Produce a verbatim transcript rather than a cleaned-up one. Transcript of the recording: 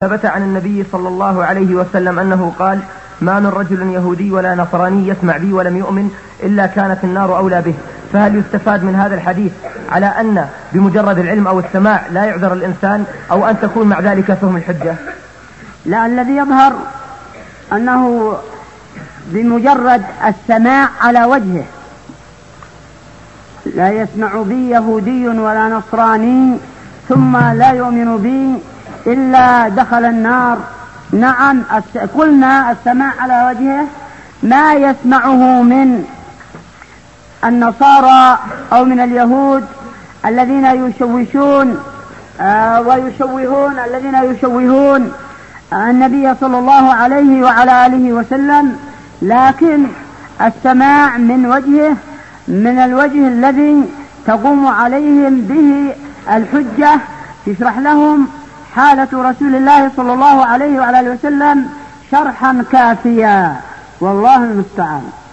ثبت عن النبي صلى الله عليه وسلم أنه قال: ما من رجل يهودي ولا نصراني يسمع بي ولم يؤمن إلا كانت النار أولى به. فهل يستفاد من هذا الحديث على أن بمجرد العلم أو السماع لا يعذر الإنسان، أو أن تكون مع ذلك فهم الحجة؟ لا، الذي يظهر أنه بمجرد السماع على وجهه. لا يسمع بي يهودي ولا نصراني ثم لا يؤمن بي إلا دخل النار. نعم، قلنا السماع على وجهه ما يسمعه من النصارى أو من اليهود الذين يشوشون آه ويشوهون الذين يشوهون النبي صلى الله عليه وعلى آله وسلم، لكن السماع من وجهه من الوجه الذي تقوم عليهم به الحجة، تشرح لهم حالة رسول الله صلى الله عليه وعلى آله وسلم شرحا كافيا، والله المستعان.